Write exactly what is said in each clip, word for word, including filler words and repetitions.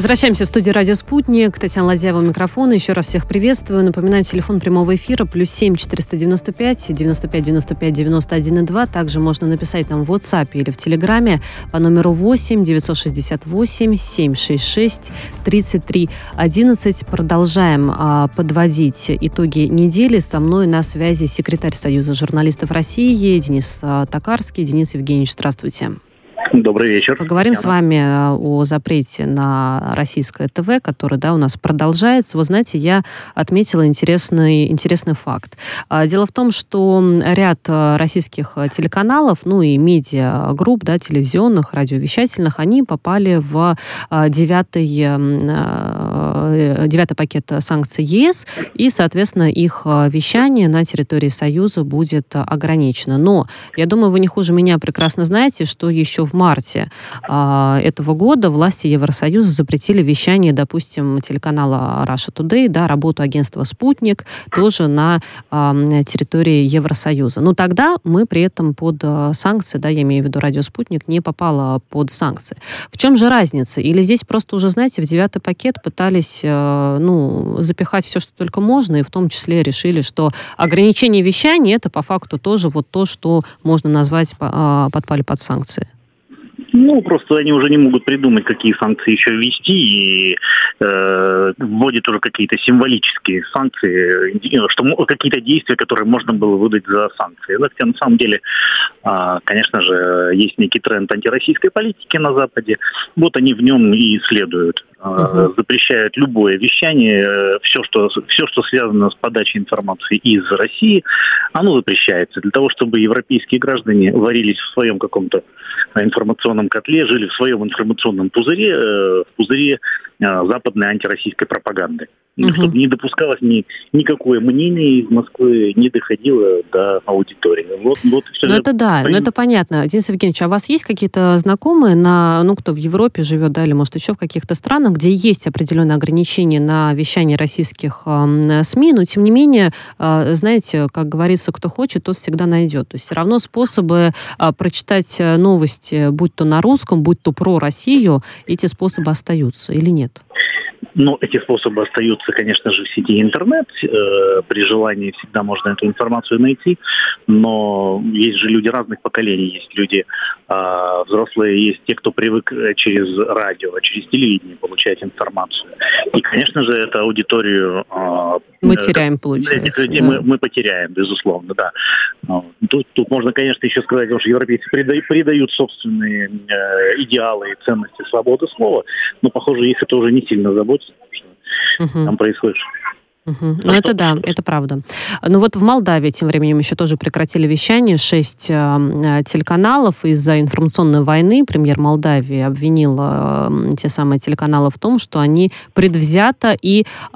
Возвращаемся в студию «Радио Спутник». Татьяна Ладьяева у микрофона. Еще раз всех приветствую. Напоминаю, телефон прямого эфира плюс семь четыреста девяносто пять девяносто пять девяносто пять девяносто один и два. Также можно написать нам в WhatsApp или в Телеграме по номеру восемь девятьсот шестьдесят восемь семьсот шестьдесят шесть тридцать три одиннадцать. Продолжаем а, подводить итоги недели. Со мной на связи секретарь Союза журналистов России Денис а, Токарский. Денис Евгеньевич, здравствуйте. Добрый вечер. Поговорим Яна. с вами о запрете на российское ТВ, который, да, у нас продолжается. Вы знаете, я отметила интересный, интересный факт. Дело в том, что ряд российских телеканалов, ну и медиагрупп, да, телевизионных, радиовещательных, они попали в девятый, девятый пакет санкций ЕС, и, соответственно, их вещание на территории Союза будет ограничено. Но, я думаю, вы не хуже меня прекрасно знаете, что еще в В марте э, этого года власти Евросоюза запретили вещание, допустим, телеканала Russia Today, да, работу агентства «Спутник» тоже на э, территории Евросоюза. Но тогда мы при этом под э, санкции, да, я имею в виду радио «Спутник», не попала под санкции. В чем же разница? Или здесь просто уже, знаете, в девятый пакет пытались э, ну, запихать все, что только можно, и в том числе решили, что ограничение вещания — это по факту тоже вот то, что можно назвать э, подпали под санкции? Ну, просто они уже не могут придумать, какие санкции еще ввести, и э, вводят уже какие-то символические санкции, что какие-то действия, которые можно было выдать за санкции. Хотя на самом деле, э, конечно же, есть некий тренд антироссийской политики на Западе. Вот они в нем и следуют. Uh-huh. Запрещают любое вещание, все что, все, что связано с подачей информации из России, оно запрещается для того, чтобы европейские граждане варились в своем каком-то информационном котле, жили в своем информационном пузыре, в пузыре западной антироссийской пропаганды. Uh-huh. Чтобы не допускалось ни, никакое мнение из Москвы, не доходило до аудитории. Вот, вот все. Ну это да, ну это понятно. Денис Евгеньевич, а у вас есть какие-то знакомые, на, ну кто в Европе живет, да, или может еще в каких-то странах, где есть определенные ограничения на вещание российских э, СМИ, но тем не менее, э, знаете, как говорится, кто хочет, тот всегда найдет. То есть все равно способы э, прочитать новости, будь то на русском, будь то про Россию, эти способы остаются или нет? Но эти способы остаются, конечно же, в сети интернет. Э, при желании всегда можно эту информацию найти. Но есть же люди разных поколений. Есть люди э, взрослые, есть те, кто привык через радио, через телевидение получать информацию. И, конечно же, эту аудиторию... Э, мы теряем, получается. Этих людей да. мы, мы потеряем, безусловно, да. Тут, тут можно, конечно, еще сказать, что европейцы придают, придают собственные э, идеалы и ценности свободы слова, но, похоже, их это уже не сильно заботит. Что uh-huh. там происходит. Uh-huh. Ну, это да, это правда. Но вот в Молдавии тем временем еще тоже прекратили вещание. Шесть э, телеканалов из-за информационной войны. Премьер Молдавии обвинил э, те самые телеканалы в том, что они предвзято и э,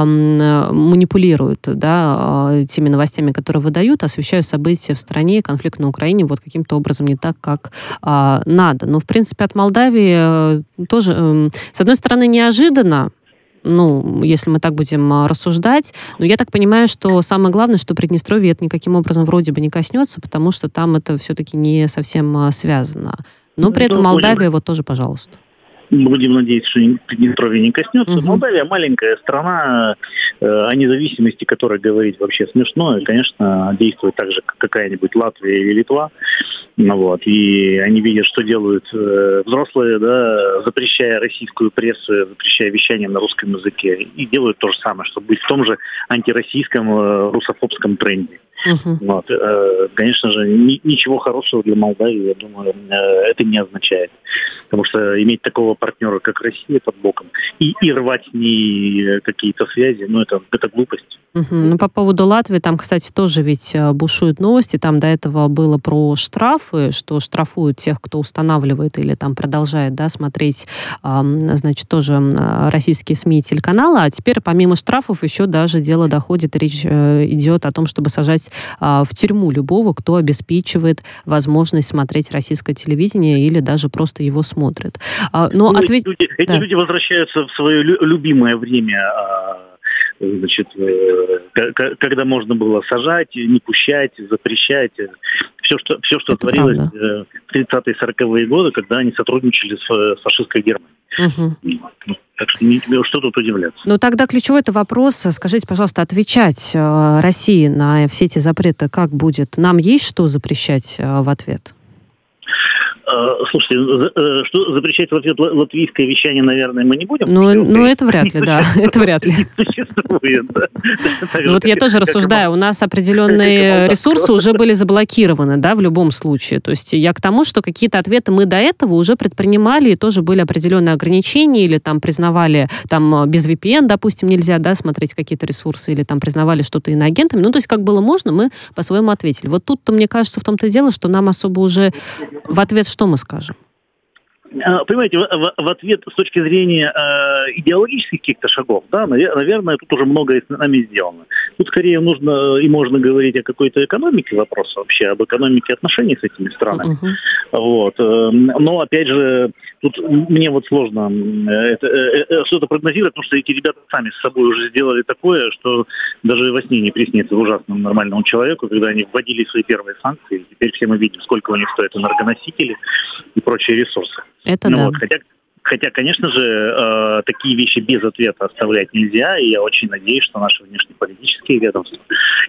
манипулируют, да, э, теми новостями, которые выдают, освещают события в стране, конфликт на Украине вот каким-то образом не так, как э, надо. Но, в принципе, от Молдавии э, тоже, э, с одной стороны, неожиданно, ну, если мы так будем рассуждать. Но я так понимаю, что самое главное, что Приднестровье это никаким образом вроде бы не коснется, потому что там это все-таки не совсем связано. Но при этом Молдавия вот тоже, пожалуйста. Будем надеяться, что Приднестровье не коснется. Uh-huh. Молдавия маленькая страна, э, о независимости которой говорить вообще смешно. И, конечно, действует так же, как какая-нибудь Латвия или Литва. Ну, вот. И они видят, что делают э, взрослые, да, запрещая российскую прессу, запрещая вещание на русском языке. И делают то же самое, чтобы быть в том же антироссийском, э, русофобском тренде. Uh-huh. Вот. Э, конечно же, ни, ничего хорошего для Молдавии, я думаю, э, это не означает. Потому что иметь такого партнера, как Россия, под боком, и, и рвать с ней какие-то связи, ну, это, это глупость. Uh-huh. Ну, по поводу Латвии, там, кстати, тоже ведь бушуют новости. Там до этого было про штрафы, что штрафуют тех, кто устанавливает или там продолжает, да, смотреть, э, значит, тоже российские СМИ и телеканалы. А теперь, помимо штрафов, еще даже дело доходит, речь э, идет о том, чтобы сажать э, в тюрьму любого, кто обеспечивает возможность смотреть российское телевидение или даже просто его смотрит. А, но ну, ответ... люди, эти да. люди возвращаются в свое любимое время, значит, когда можно было сажать, не пущать, запрещать. Все, что, все, что творилось правда. В тридцатые-сороковые годы, когда они сотрудничали с фашистской Германией. Угу. Так что не, что тут удивляться. Ну, тогда ключевой это вопрос. Скажите, пожалуйста, отвечать э, России на все эти запреты как будет? Нам есть что запрещать э, в ответ? Слушайте, что запрещать в ответ латвийское вещание, наверное, мы не будем. Ну, ну это вряд ли, да. Это вряд ли. Ну вот я тоже рассуждаю. У нас определенные ресурсы уже были заблокированы, да, в любом случае. То есть я к тому, что какие-то ответы мы до этого уже предпринимали, и тоже были определенные ограничения, или там признавали, там без ви пи эн, допустим, нельзя, да, смотреть какие-то ресурсы, или там признавали что-то иноагентами. Ну, то есть как было можно, мы по-своему ответили. Вот тут-то, мне кажется, в том-то и дело, что нам особо уже в ответ что мы скажем? Понимаете, в, в ответ с точки зрения э, идеологических каких-то шагов, да, наверное, тут уже многое с нами сделано. Тут скорее нужно и можно говорить о какой-то экономике вопроса, вообще об экономике отношений с этими странами. Uh-huh. Вот. Но, опять же, тут мне вот сложно это, это, что-то прогнозировать, потому что эти ребята сами с собой уже сделали такое, что даже во сне не приснится ужасному нормальному человеку, когда они вводили свои первые санкции. Теперь все мы видим, сколько у них стоят энергоносители и прочие ресурсы. Это ну, да. Вот, хотя, хотя, конечно же, э, такие вещи без ответа оставлять нельзя, и я очень надеюсь, что наши внешнеполитические ведомства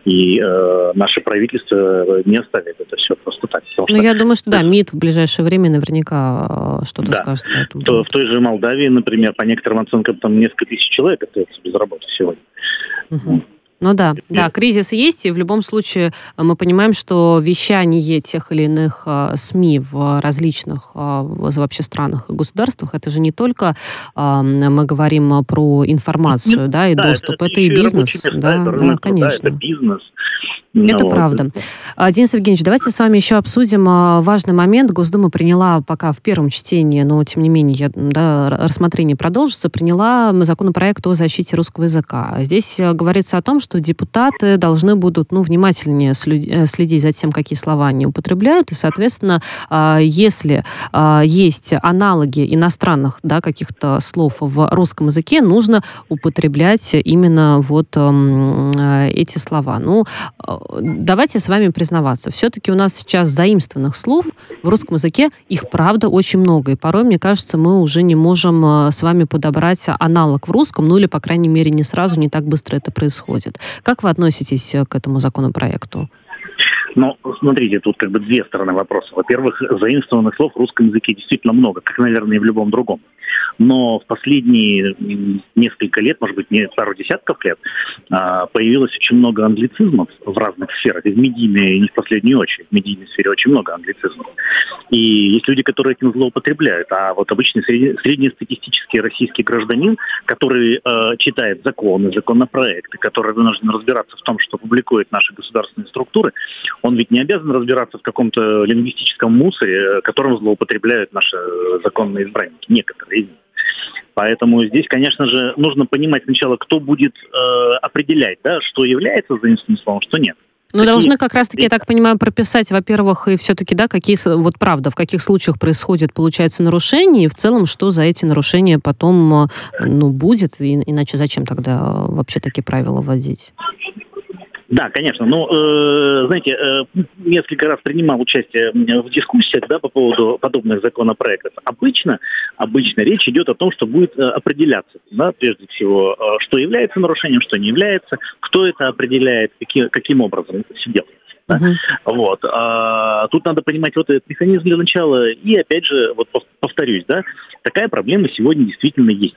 и э, наше правительство не оставят это все просто так. Ну, что, я думаю, что да, МИД в ближайшее время наверняка что-то да. скажет по этому. То, в той же Молдавии, например, по некоторым оценкам, там несколько тысяч человек остается без работы сегодня. Угу. Ну да, да, кризис есть, и в любом случае мы понимаем, что вещание тех или иных СМИ в различных вообще странах и государствах, это же не только мы говорим про информацию, Нет, да, и да, доступ, это, это, это и бизнес. Места, да, это рынок, да, конечно. Да, это бизнес. Это ну, правда. Вот. Денис Евгеньевич, давайте с вами еще обсудим важный момент. Госдума приняла пока в первом чтении, но тем не менее да, рассмотрение продолжится, приняла законопроект о защите русского языка. Здесь говорится о том, что депутаты должны будут ну, внимательнее следить за тем, какие слова они употребляют, и, соответственно, если есть аналоги иностранных да, каких-то слов в русском языке, нужно употреблять именно вот эти слова. Ну, давайте с вами признаваться. Все-таки у нас сейчас заимствованных слов в русском языке, их, правда, очень много. И порой, мне кажется, мы уже не можем с вами подобрать аналог в русском, ну или, по крайней мере, не сразу, не так быстро это происходит. Как вы относитесь к этому законопроекту? Ну, смотрите, тут как бы две стороны вопроса. Во-первых, заимствованных слов в русском языке действительно много, как, наверное, и в любом другом. Но в последние несколько лет, может быть, не пару десятков лет, появилось очень много англицизмов в разных сферах, и в медийной, и не в последнюю очередь. В медийной сфере очень много англицизмов. И есть люди, которые этим злоупотребляют. А вот обычный среднестатистический российский гражданин, который э, читает законы, законопроекты, который вынужден разбираться в том, что публикуют наши государственные структуры, он ведь не обязан разбираться в каком-то лингвистическом мусоре, которым злоупотребляют наши законные избранники, некоторые из них. Поэтому здесь, конечно же, нужно понимать сначала, кто будет э, определять, да, что является заимствованным словом, что нет. Ну, должны как раз-таки, я так понимаю, прописать, во-первых, и все-таки, да, какие, вот правда, в каких случаях происходит, получается, нарушение, и в целом, что за эти нарушения потом, ну, будет, и, иначе зачем тогда вообще такие правила вводить? Да, конечно. Но, э, знаете, э, несколько раз принимал участие в дискуссиях да, по поводу подобных законопроектов. Обычно, обычно речь идет о том, что будет э, определяться, да, прежде всего, э, что является нарушением, что не является, кто это определяет, какие, каким образом это все делается. Да? Uh-huh. Вот. А, тут надо понимать вот этот механизм для начала. И, опять же, вот повторюсь, да, такая проблема сегодня действительно есть.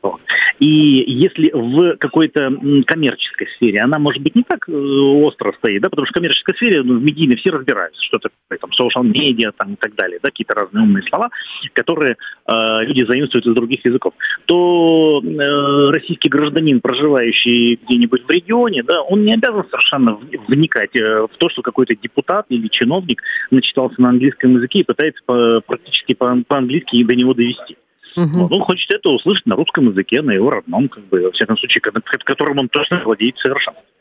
И если в какой-то коммерческой сфере она, может быть, не так остро стоит, да, потому что в коммерческой сфере, ну, в медийной все разбираются, что такое там social media там, и так далее, да, какие-то разные умные слова, которые э, люди заимствуют из других языков, то э, российский гражданин, проживающий где-нибудь в регионе, да, он не обязан совершенно вникать в то, что какой-то депутат или чиновник начитался на английском языке и пытается по, практически по- по-английски до него довести. Uh-huh. Вот, он хочет это услышать на русском языке, на его родном, как бы, во всяком случае, которым он точно владеет совершенно.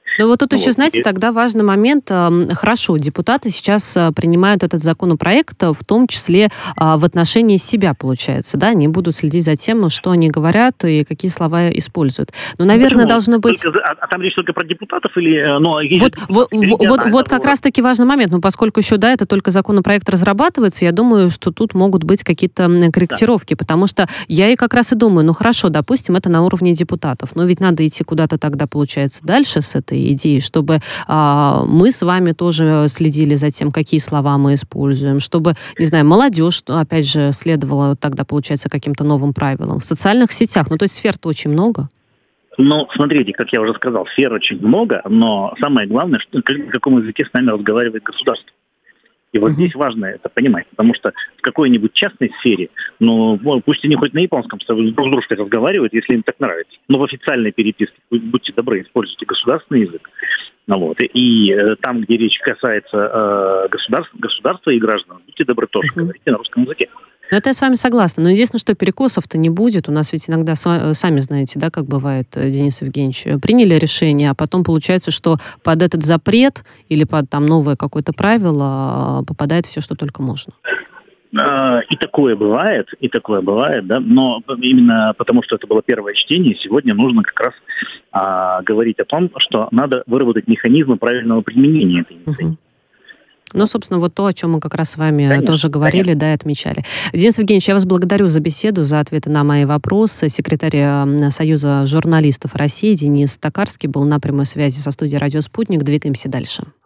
Но вот тут Ну еще, вот, знаете, и- тогда важный момент. э, Хорошо, депутаты сейчас э, принимают этот законопроект, э, в том числе а, в отношении себя, получается, да? Они будут следить за тем, что они говорят и какие слова используют. Но, Ну, наверное, почему? должно быть... Только за- а, а там речь только про депутатов или... э, Ну, есть Вот, же вот, вот, вот, регионального вот как уровня. раз-таки важный момент. Ну, поскольку еще, да, это только законопроект разрабатывается, я думаю, что тут могут быть какие-то м, корректировки, потому что я и как раз и думаю, ну, хорошо, допустим, это на уровне депутатов, но ведь надо идти куда-то тогда, получается, дальше с этой идеей, чтобы а, мы с вами тоже следили за тем, какие слова мы используем, чтобы, не знаю, молодежь, ну, опять же, следовала тогда, получается, каким-то новым правилам. В социальных сетях, ну, то есть сфер-то очень много. Ну, смотрите, как я уже сказал, сфер очень много, но самое главное, что, как- на каком языке с нами разговаривает государство. И вот Мгм. здесь важно это понимать, потому что в какой-нибудь частной сфере, ну, ну, пусть они хоть на японском с собой друг с дружкой разговаривают, если им так нравится, но в официальной переписке, будь- будьте добры, используйте государственный язык. Ну, вот. И, и, э, там, где речь касается э, государств- государства и граждан, будьте добры, тоже Мгм. говорите на русском языке. Ну, это я с вами согласна. Но единственное, что перекосов-то не будет. У нас ведь иногда, сва- сами знаете, да, как бывает, э, Денис Евгеньевич, э, приняли решение, а потом получается, что под этот запрет или под там новое какое-то правило э, попадает все, что только можно. А, И такое бывает, и такое бывает, да, но именно потому, что это было первое чтение, сегодня нужно как раз а, говорить о том, что надо выработать механизмы правильного применения этой инициативы. Мгм. Ну, собственно, вот то, о чем мы как раз с вами Конечно, тоже говорили, да, и отмечали. Денис Евгеньевич, я вас благодарю за беседу, за ответы на мои вопросы. Секретарь э, Союза журналистов России Денис Токарский был на прямой связи со студией «Радио Спутник». Двигаемся дальше.